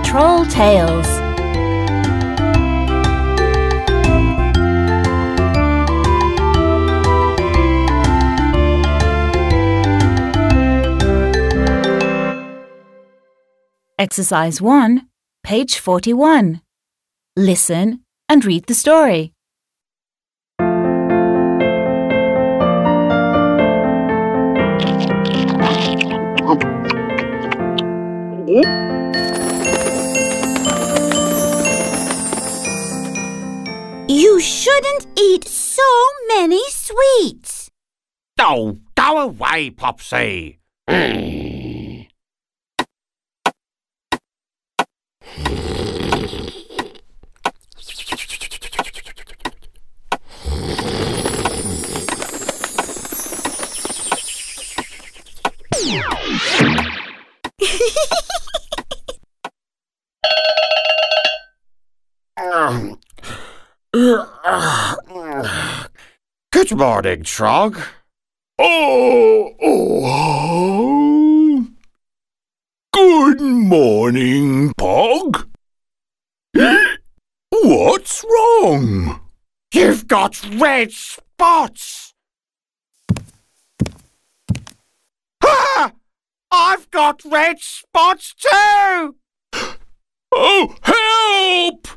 Troll Tales. Exercise 1, page 41. Listen and read the story. You shouldn't eat so many sweets. Oh, go away, Popsy. Good morning, Trog. Good morning, Pog. What's wrong? You've got red spots. Ah! I've got red spots too. Oh, help!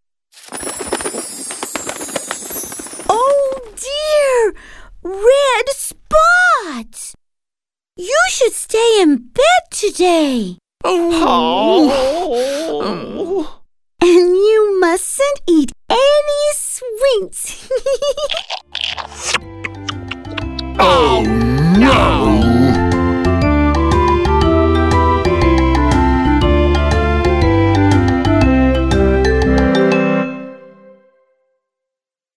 Oh dear! Red spots! You should stay in bed today. Oh. And you mustn't eat any sweets. Oh, no!